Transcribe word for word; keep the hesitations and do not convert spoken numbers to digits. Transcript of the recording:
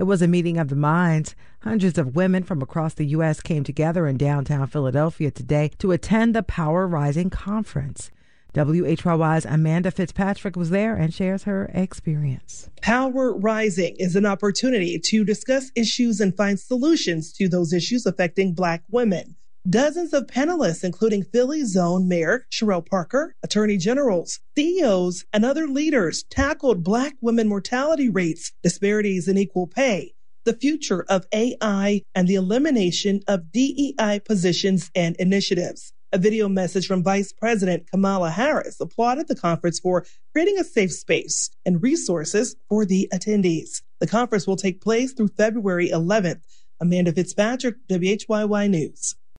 It was a meeting of the minds. Hundreds of women from across the U S came together in downtown Philadelphia today to attend the Power Rising Conference. W H Y Y's Amanda Fitzpatrick was there and shares her experience. Power Rising is an opportunity to discuss issues and find solutions to those issues affecting Black women. Dozens of panelists, including Philly's own Mayor Sherrell Parker, attorney generals, C E Os, and other leaders, tackled Black women mortality rates, disparities in equal pay, the future of A I, and the elimination of D E I positions and initiatives. A video message from Vice President Kamala Harris applauded the conference for creating a safe space and resources for the attendees. The conference will take place through February eleventh. Amanda Fitzpatrick, W H Y Y News.